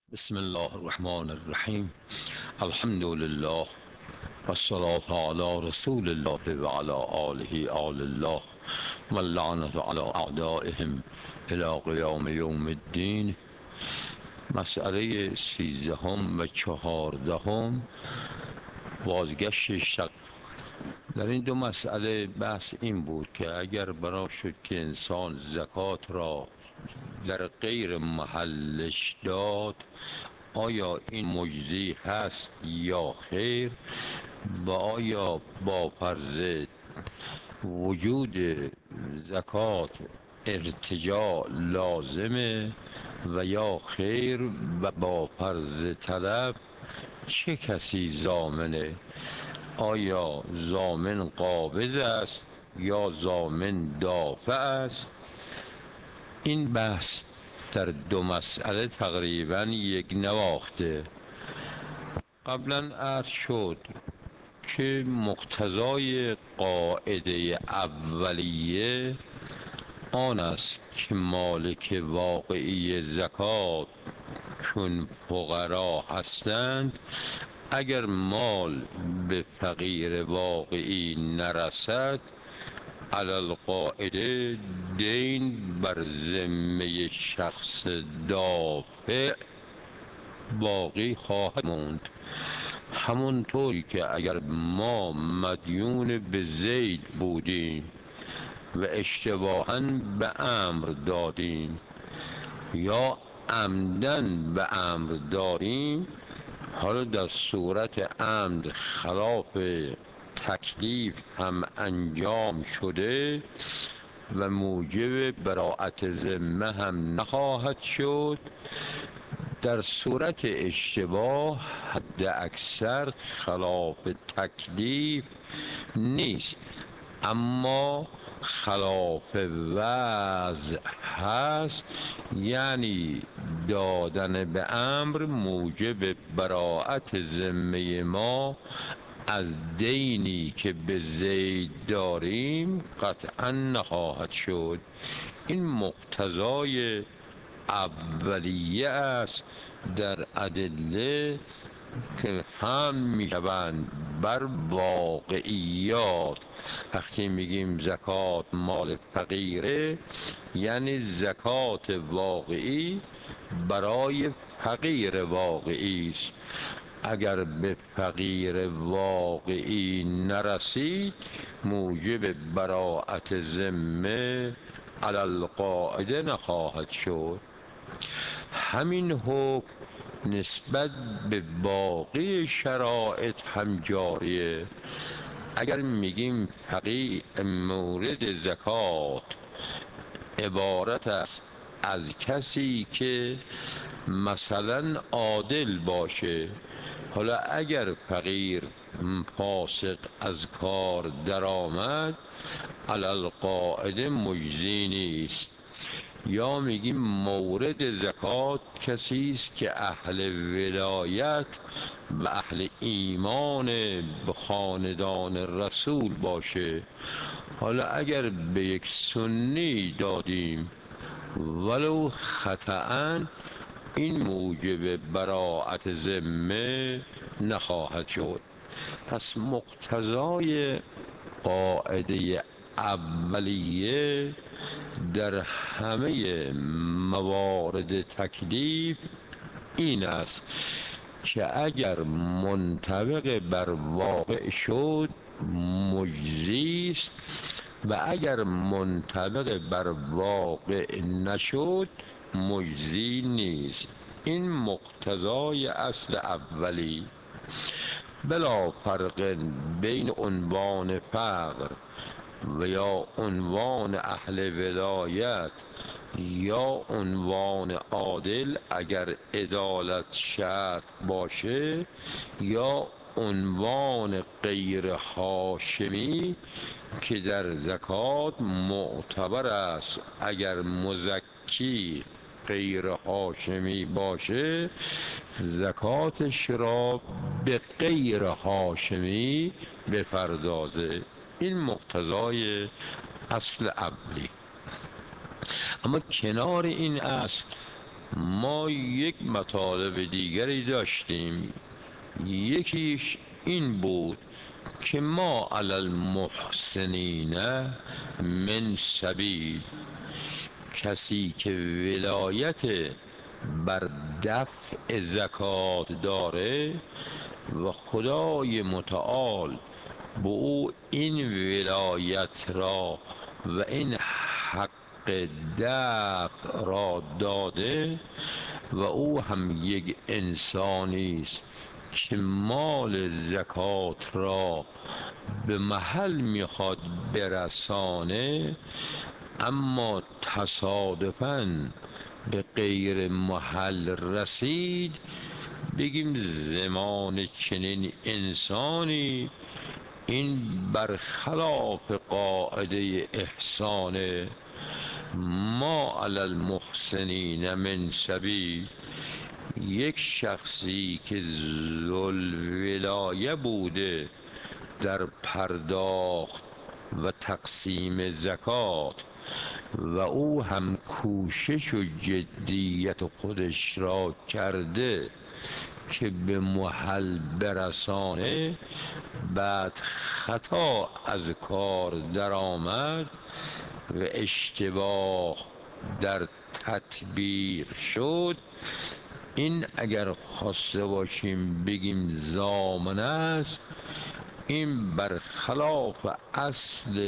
بسم الله الرحمن الرحیم. الحمد لله و الصلاة علی رسول الله و علی آله آل الله و اللعنة علی اعدائهم الی قیام یوم الدین. مسئله 13 و 14، بازگشت شق. در این دو مسئله بحث این بود که اگر بنا شد که انسان زکات را در غیر محلش داد، آیا این مجزی هست یا خیر، و آیا با فرض وجود زکات ارتجاع لازمه و یا خیر، و با فرض طلب چه کسی ضامنه؟ آیا ضامن قابض است یا ضامن دافع است؟ این بحث در دو مسئله تقریبا یک نواخته. قبلا عرض شد که مقتضای قاعده اولیه آن است که مالک واقعی زکات چون فقرا هستند، اگر مال به فقیر واقعی نرسد، علی القاعده دین بر ذمه شخص دافع باقی خواهد موند. همونطوری که اگر ما مدیون به زید بودیم و اشتباهاً به امر دادیم یا عمدن به امر دادیم، حالا در صورت عمد خلاف تکلیف هم انجام شده و موجب براءت ذمه هم نخواهد شد، در صورت اشتباه حد اکثر خلاف تکلیف نیست، اما خلاف وضع هست، یعنی دادن به امر موجب براءت ذمه ما از دینی که به زید داریم قطعا نخواهد شد. این مقتضای اولیه است در ادله که هم میشوند بر واقعیات. وقتی میگیم زکات مال فقیره، یعنی زکات واقعی برای فقیر واقعی است. اگر به فقیر واقعی نرسید، موجب براءت ذمه علی القاعده نخواهد شد. همین حکم نسبت به باقی شرایط هم جاریه. اگر میگیم فقیر مورد زکات عبارت است از کسی که مثلا عادل باشه، حالا اگر فقیر فاسق از کار درآمد، علی القاعده مجزی نیست. یا میگیم مورد زکات کسی است که اهل ولایت و اهل ایمان به خاندان رسول باشه، حالا اگر به یک سنی دادیم ولو خطأ، این موجب براءت ذمه نخواهد شد. پس مقتضای قاعده اولیه در همه موارد تکلیف این است که اگر منطبق بر واقع شد مجزی است، و اگر منطبق بر واقع نشد مجزی نیست. این مقتضای اصل اولی. بلا فرق بین عنوان فقر و یا عنوان اهل ولایت یا عنوان عادل اگر عدالت شرط باشه، یا عنوان غیر هاشمی که در زکات معتبر است اگر مزکی غیر هاشمی باشه، زکاتش را به غیر هاشمی بپردازه. این مقتضای اصل اولی. اما کنار این اصل ما یک مطالب دیگری داشتیم. یکیش این بود که ما علی المحسنین من سبیل، کسی که ولایت بر دفع زکات داره و خدای متعال به او این ولایت را و این حق دفع را داده و او هم یک انسانی است که مال زکات را به محل میخواد برسانه، اما تصادفاً به غیر محل رسید، بگیم زمان چنین انسانی این برخلاف قاعده احسانه. ما علی المحسنین من سبیل، یک شخصی که ذوالولایه بوده در پرداخت و تقسیم زکات و او هم کوشش و جدیت خودش را کرده که به محل برسانه، بعد خطا از کار درآمد و اشتباه در تطبیق شد، این اگر خواسته باشیم بگیم ضامن است، این برخلاف اصل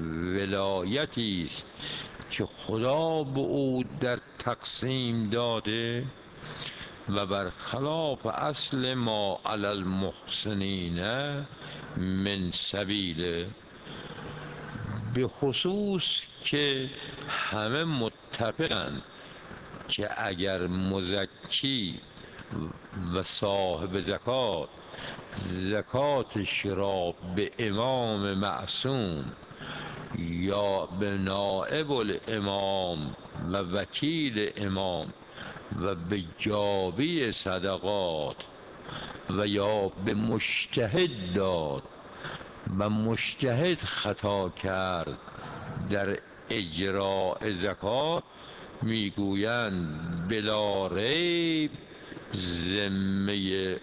ولایتی است که خدا به او در تقسیم داده و برخلاف اصل ما علی المحسنین من سبیل. به خصوص که همه متفقند که اگر مزکی و صاحب زکات زکاتش را به امام معصوم یا به نائب الامام و وکیل امام و به جابی صدقات و یا به مجتهد داد و مجتهد خطا کرد در اجراء زکات، میگویند بلا ریب ذمه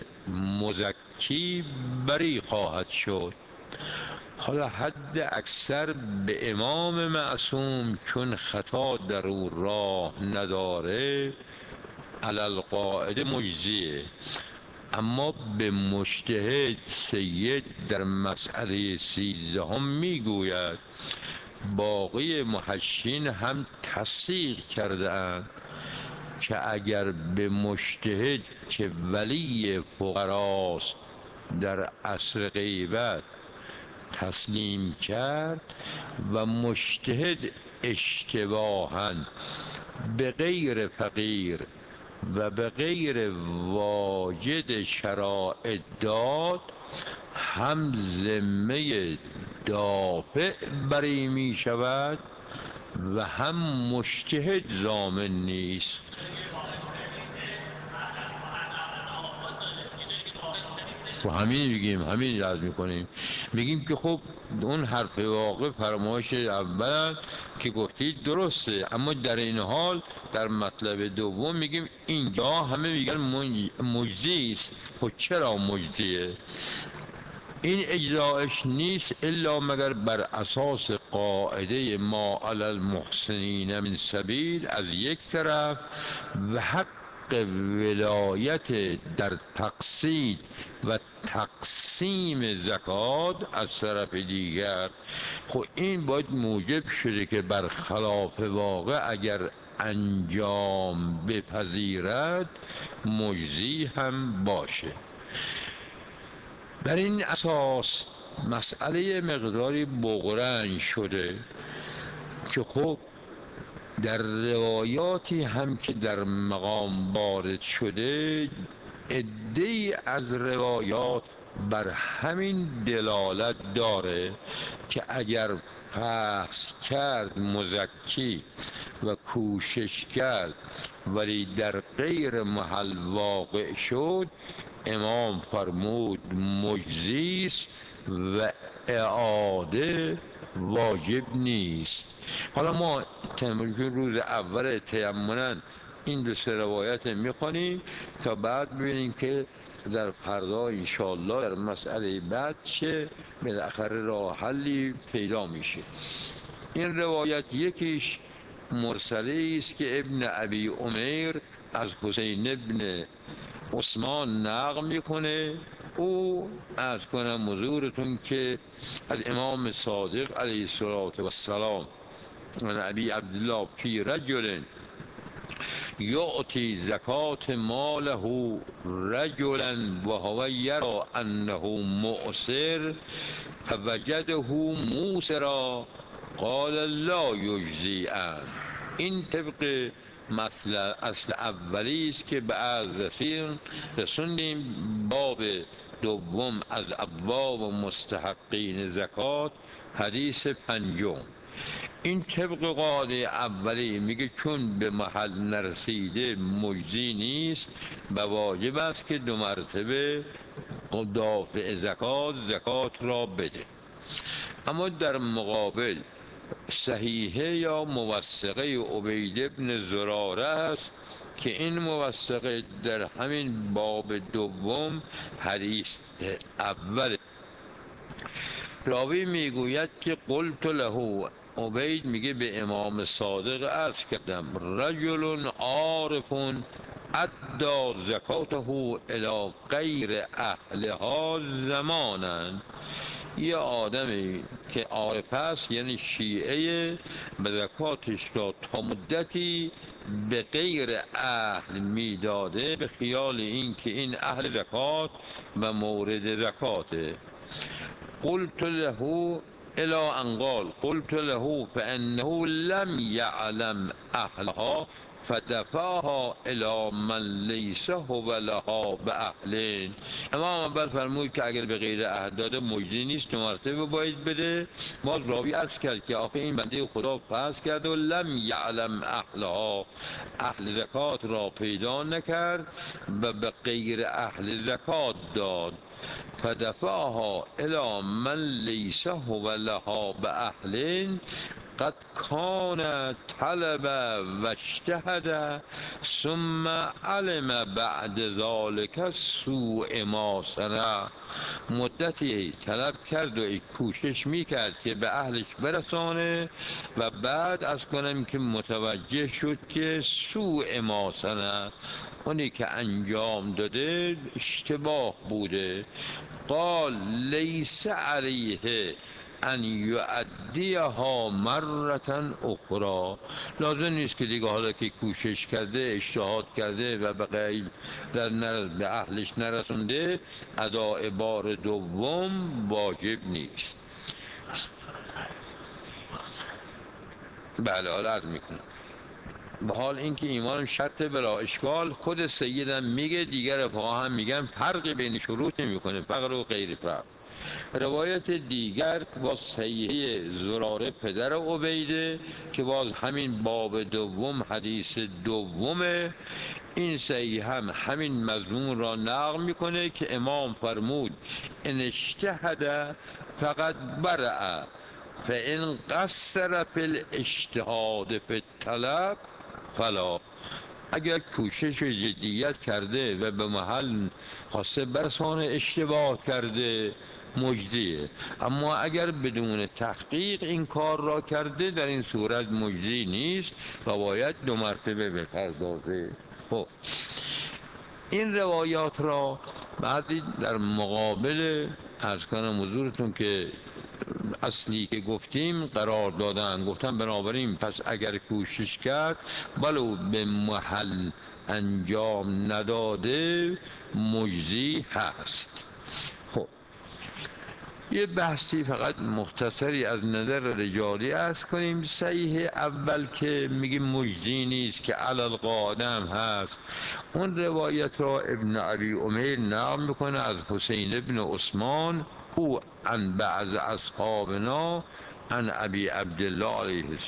مزکی بری خواهد شد. حالا حد اکثر به امام معصوم چون خطا در او راه نداره علی القاعده مجزیه، اما به مجتهد سید در مسئله 13 میگوید، باقی محشین هم تصدیق کرده اند که اگر به مجتهد که ولی فقراست در عصر غیبت تسلیم کرد و مجتهد اشتباهاً به غیر فقیر و به غیر واجد شرائع داد، هم ذمه دافع بری می شود و هم مجتهد ضامن نیست. و همین میگیم، همین رد میکنیم، میگیم که خب اون حرف واقع فرمایش اول که گفتید درسته، اما در این حال در مطلب دوم میگیم اینجا همه میگن مجزی است. خب چرا مجزیه؟ این اجراعش نیست الا مگر بر اساس قاعده ما علی المحسنین من سبیل از یک طرف و حق ولایت در تقسیط و تقسیم زکات از طرف دیگر. خب این باید موجب شده که برخلاف واقع اگر انجام بپذیرد مجزی هم باشه. بر این اساس مسئله مقداری بغرنج شده که خب در روایاتی هم که در مقام وارد شده، عده‌ای از روایات بر همین دلالت داره که اگر فحص کرد مزکی و کوشش کرد ولی در غیر محل واقع شد، امام فرمود مجزی است و اعاده واجب نیست. حالا ما روز اول تیمنا این دو سه روایت میخوانیم تا بعد ببینیم که در فردا انشاءالله در مسئله بعد چه بالاخره راه حلی پیدا میشه. این روایت یکیش مرسله است که ابن ابی عمیر از حسین ابن عثمان نقل میکنه. او از کنم حضورتون که از امام صادق علیه السلام عن ابی عبدالله فی رجل یعطی زکات ماله رجلا و هو یرا انه معسر فوجده موسرا قال لا یجزی عنه. این طبق اصل اولی است که به عرض رسوندیم. باب دوم از ابواب مستحقین زکات، حدیث 5. این طبق قاعده اولی میگه چون به محل نرسیده مجزی نیست و واجب است که 2 مرتبه دافع زکات را بده. اما در مقابل صحیحه یا موثقه عبید بن زراره است که این موثقه در همین باب دوم حدیث اول. راوی میگوید که قلت له، عبید میگه به امام صادق عرض کردم، رجل عارف ادى زکاته الی غیر اهلها زمانا. یه آدمی که عارف است یعنی شیعه به زکاتش را تا مدتی به غیر اهل میداده به خیال این که این اهل زکات و مورد زکاته. قلت له الى ان قال قلت له فانه لم يعلم اهلها فدفعها الى من لیس هو لها باهل. امام اول فرمود که اگر به غیر اهل داده مجزی نیست، 2 مرتبه باید بده. باز راوی عرض کرد که آخه این بنده خدا فرض کرد و لم یعلم اهلها، اهل زکات را پیدا نکرد و به غیر اهل زکات داد. فدفعها الى من لیس هو لها باهل قد کان طلب و اجتهد ثم علم بعد ذلك سوء ما صنع. مدتی طلب کرد و کوشش میکرد که به اهلش برسانه و بعد از کنم که متوجه شد که سوء ما صنع، اونی که انجام داده اشتباه بوده. قال لیس علیه ان یؤدیها مرة اخرى. لازم نیست که دیگه حالا که کوشش کرده، اجتهاد کرده و به اهلش نرسونده، اداء بار دوم واجب نیست. بله حالا عرض میکنم. به حال اینکه ایمان شرط بلا اشکال، خود سیدم میگه، دیگر فقها هم میگن فرقی بین شروط نمیکنه، فقر و غیر فرق. روایت دیگر باز صحیحه زراره پدر عبیده که باز همین باب دوم حدیث دومه. این صحیح هم همین مضمون را نقل میکنه که امام فرمود ان اجتهد فقط برع فان قصر فی الاجتهاد فی الطلب فلا. اگر کوشش و جدیت کرده و به محل خواسته برسانه، اشتباه کرده، مجزیه. اما اگر بدون تحقیق این کار را کرده، در این صورت مجزی نیست و باید 2 مرتبه بپردازه. خب این روایات را بعدی در مقابل عرض کنم حضورتون که اصلی که گفتیم قرار دادن. گفتن بنابراین پس اگر کوشش کرد ولو به محل انجام نداده مجزی هست. خب یه بحثی فقط مختصری از نظر رجالی عرض کنیم. صحیح اول که میگیم مجزی نیست که علی القادم هست، اون روایت را ابن ابی عمیر نقل میکنه از حسین ابن عثمان، او عن بعض اصحابنا عن ابی عبدالله علیه السلام.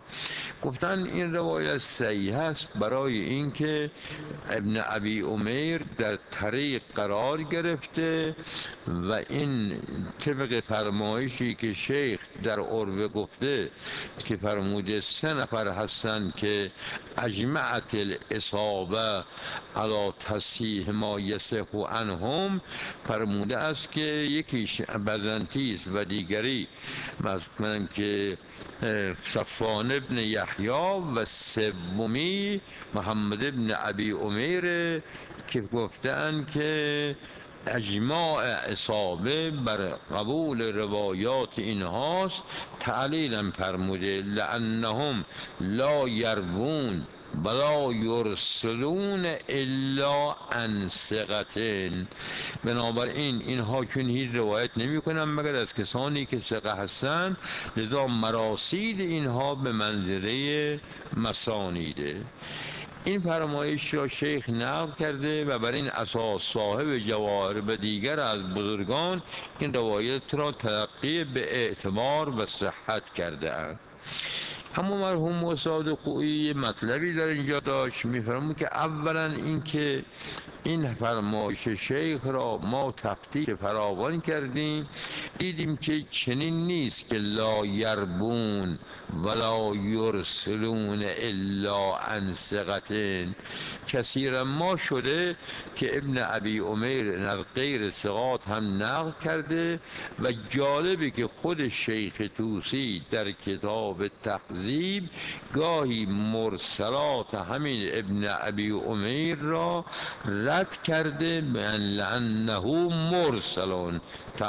گفتن این روایت صحیح است برای اینکه ابن ابی امیر در طریق قرار گرفته و این طبق فرمایشی که شیخ در عربه گفته که فرموده 3 نفر هستند که اجمعت الاصابه علی تصحیح ما یصح عنهم، فرموده است که یکیش بزنطی و دیگری مثلا که صفوان ابن یحیی و سومی محمد ابن ابی امیر که گفتند که اجماع اصابه بر قبول روایات اینهاست. تعلیلا فرموده لانهم لا یروون ولا یرسلون الا عن ثقة، بنابراین اینها چون هیچ روایت نمی کنن مگر از کسانی که ثقه هستند، لذا مراسیل اینها به منزله مسانیده. این فرمایش را شیخ نقل کرده و بر این اساس صاحب جواهر و دیگر از بزرگان این روایت را تلقی به اعتبار و صحت کرده اند. اما مرحوم استاد خویی مطلبی در اینجا داشت، میفرمود که اولا اینکه این فرمایش شیخ را ما تفتیش فراوان کردیم، دیدیم که چنین نیست که لا یربون ولا یرسلون الا عن ثقة. کثیرا ما شده که ابن ابی امیر از غیر ثقات هم نقل کرده و جالبه که خود شیخ طوسی در کتاب تهذیب گاهی مرسلات همین ابن ابی امیر را رد کرده لانه مرسلون،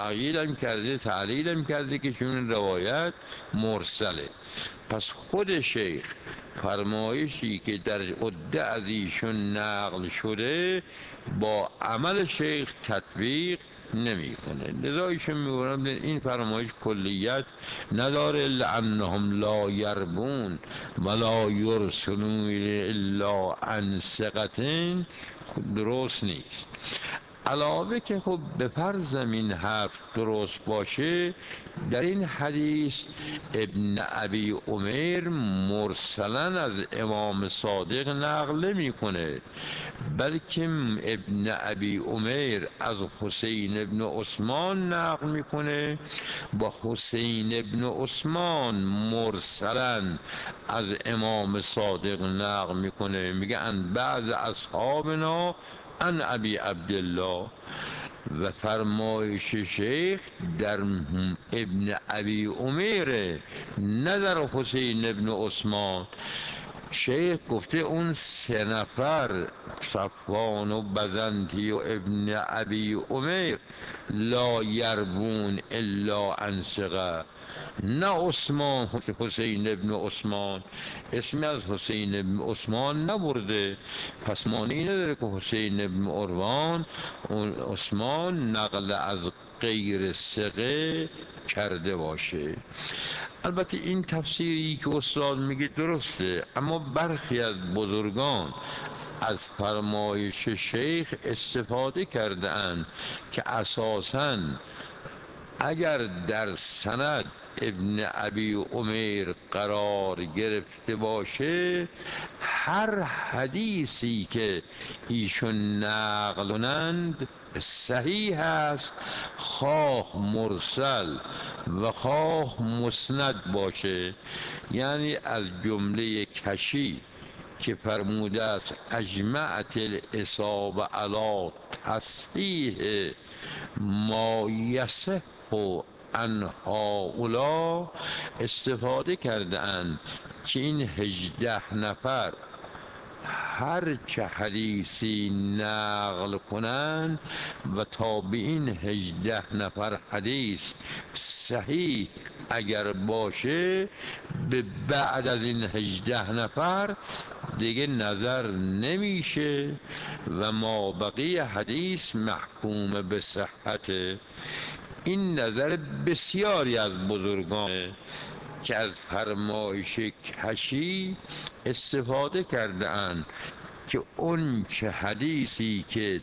تعلیلم کرده که چون روایت مرسله. پس خود شیخ فرمایشی که در عده از ایشون نقل شده با عمل شیخ تطبیق نمی کنه، لذا ایشون میگویم این فرمایش کلیت نداره لانهم لا یربون ولا یرسلون الا عن ثقة، درست نیست. علاوه که خب به فرض این حرف درست باشه، در این حدیث ابن ابی امیر مرسلا از امام صادق نقل نمی کنه، بلکه ابن ابی امیر از حسین ابن عثمان نقل میکنه و حسین ابن عثمان مرسلا از امام صادق نقل میکنه، میگه ان بعض اصحابنا ان ابی عبدالله. و فرمایش شیخ در ابن ابی امیر نه در حسین ابن عثمان. شیخ گفته اون 3 نفر صفوان و بزنطی و ابن ابی امیر لا یربون الا عن ثقة، نه عثمان حسین ابن عثمان اسمی از حسین ابن عثمان نبرده، پس معنی نداره که حسین ابن عثمان نقل از غیر ثقه کرده باشه. البته این تفسیری که استاد میگه درسته، اما برخی از بزرگان از فرمایش شیخ استفاده کرده اند که اساساً اگر در سند ابن ابی امیر قرار گرفته باشه، هر حدیثی که ایشون نقل کنند صحیح است، خواه مرسل و خواه مسند باشه. یعنی از جمله کشی که فرموده است اجمعت الاصابه علی تصحیح ما یصح عن هؤلاء، استفاده کرده اند که این 18 نفر هر چه حدیثی نقل کنند و تا به این 18 نفر حدیث صحیح اگر باشه، به بعد از این 18 نفر دیگه نظر نمیشه و ما بقیه حدیث محکوم به صحت. این نظر بسیاری از بزرگان که از فرمایش کشی استفاده کرده اند که اون چه حدیثی که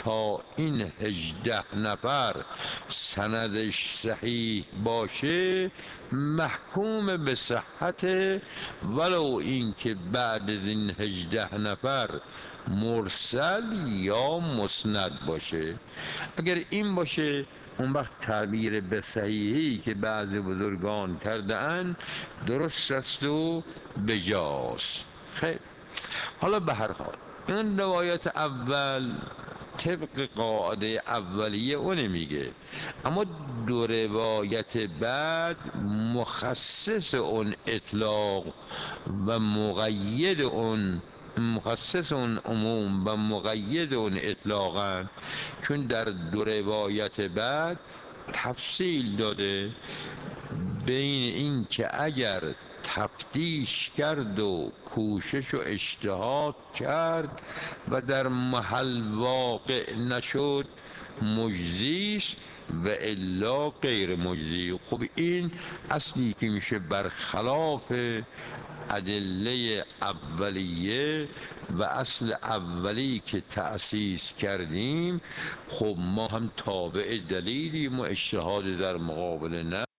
تا این 18 نفر سندش صحیح باشه محکوم به صحت، ولو اینکه بعد از این 18 نفر مرسل یا مسند باشه. اگر این باشه اون وقت تعبیر به صحیحی که بعض بزرگان کرده اند درست است و بجاست. خیلی حالا به هر حال این روایت اول طبق قاعده اولیه اون میگه، اما دو روایت بعد مخصص اون اطلاق و مقید اون، مخصص اون عموم و مقید اون اطلاقا، چون در دو روایت بعد تفصیل داده بین این که اگر تفتیش کرد و کوشش و اجتهاد کرد و در محل واقع نشد مجزیست و الا غیر مجزی. خب این اصلی که میشه برخلاف ادله اولیه و اصل اولی که تأسیس کردیم. خب ما هم تابع دلیلیم و اجتهاد در مقابل نه